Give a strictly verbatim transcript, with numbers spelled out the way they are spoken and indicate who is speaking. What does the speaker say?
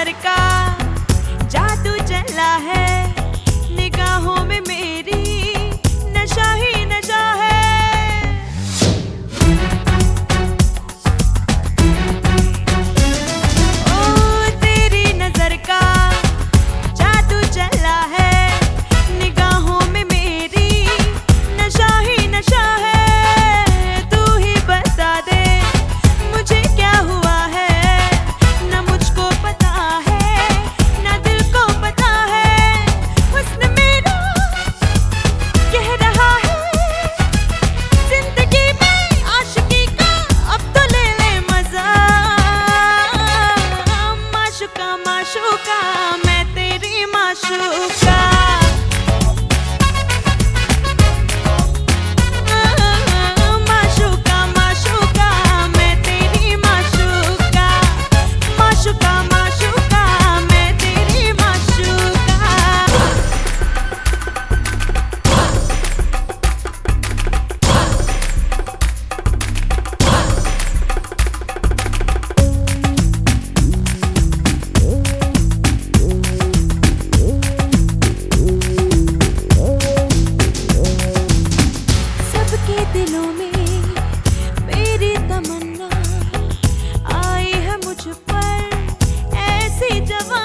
Speaker 1: नजर का जादू चला है, निगाहों में मेरी नशा ही नशा है। ओ तेरी नजर का जादू चला है, निगाहों में मेरी नशा ही नशा है। तू ही बता दे मुझे क्या हुआ है, ना मुझको पता है ना दिल को पता है। हुस्न मेरा कह रहा है जिंदगी में आशिकी का अब तो ले ले मजा। माशूका माशूका मैं तेरी माशूका, माशूका माशूका मैं तेरी माशूका, माशूका माशूका मैं तेरी माशूका। सबके दिलों में मेरी तमन्ना आई है मुझ पर ऐसी जवानी।